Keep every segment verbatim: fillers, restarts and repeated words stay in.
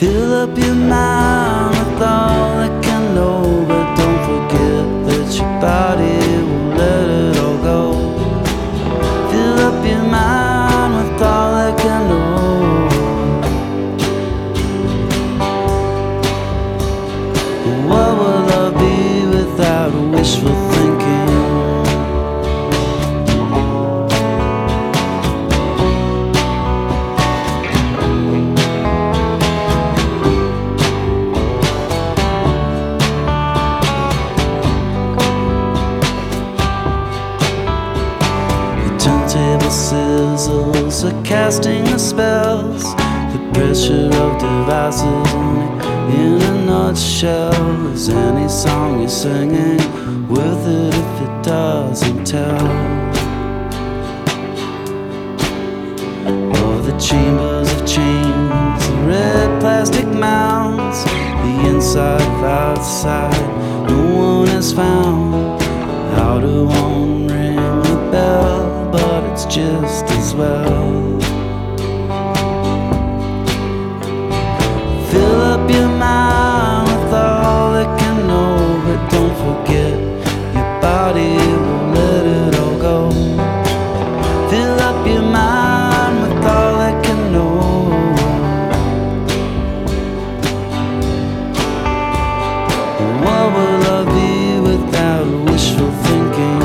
Fill up your mind with all that can know, but don't forget that your body will let it all go. Fill up your mind with all that can know. What will love be without wishful thinking? Turntable sizzles are casting the spells. The pressure of devices only in a nutshell. Is any song you're singing worth it if it doesn't tell of the chambers of chains, the red plastic mounds, the inside of outside no one has found how to unring the bell, but it's just as well. Fill up your mind with all that can know, but don't forget your body will let it all go. Fill up your mind with all that can know. What will love be without wishful thinking?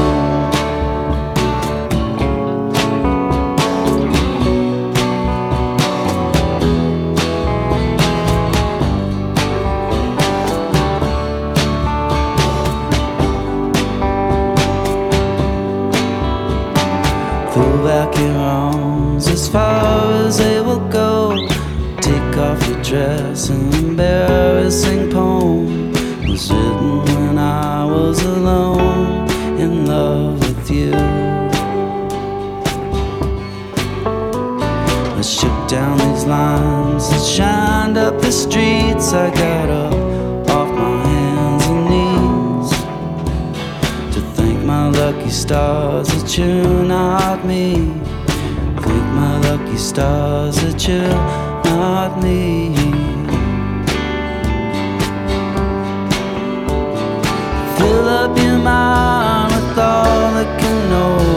Throw back your arms as far as they will go. Take off your dress, an embarrassing poem was written when I was alone in love with you. I shook down these lines that shined up the streets. I got up off my hands and knees to thank my lucky stars that you're not me. Thank my lucky stars that you're not me. Fill up your mind with all that can know,